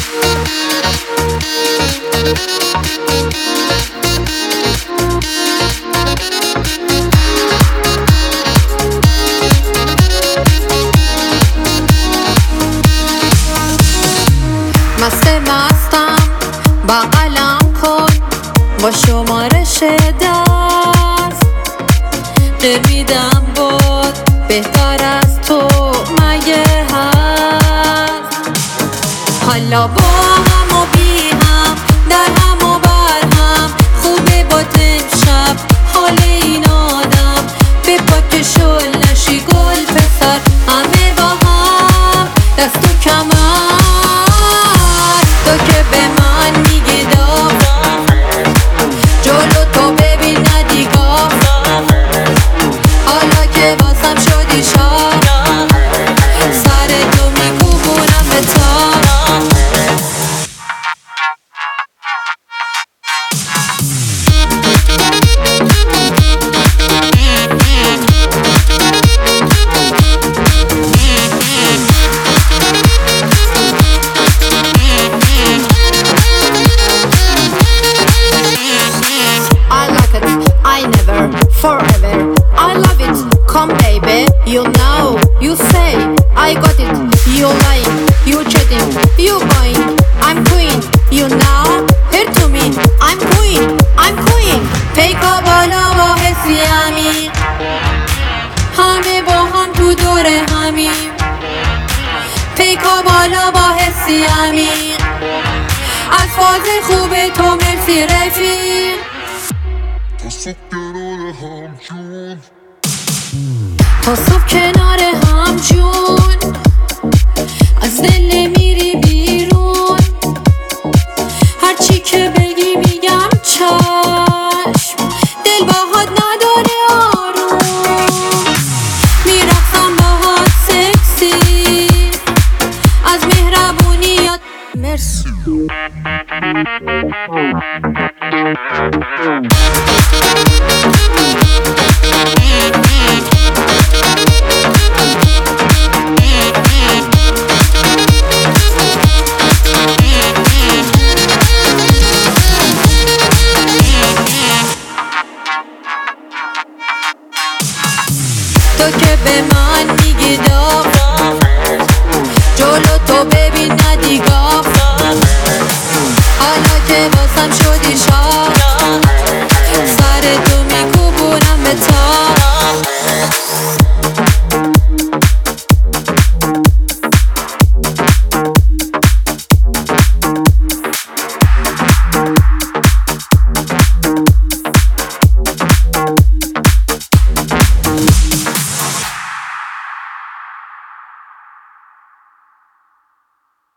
مستم بغلم کن با شمارش دست غیر میدم بود بهتر از تو مگه هست حالا با هم و بی هم در هم و بر هم خوبه با شب حال این آدم به پاک شل نشی گل پسر همه با هم دست و کمر تو که به من میگی داغ جلو تو ببین ندیگاه حالا که باسم شدی شاه سر تو میکوبونم به تا Forever, I love it, come baby, you know, you say, I got it, you lying, you cheating, you going, I'm queen, you know, here to me, I'm queen, I'm queen پیکا بالا با حسی عمیق همه با هم تو دور همیم پیکا بالا با حسی عمیق از فاز خوب تو مرسی رفیق تا صبح کنار هم جون از دل میری بیرون هرچی که بگی میگم چشم دل باهات نداره آروم میرقصم باهات سکسی از مهربونیات مرسی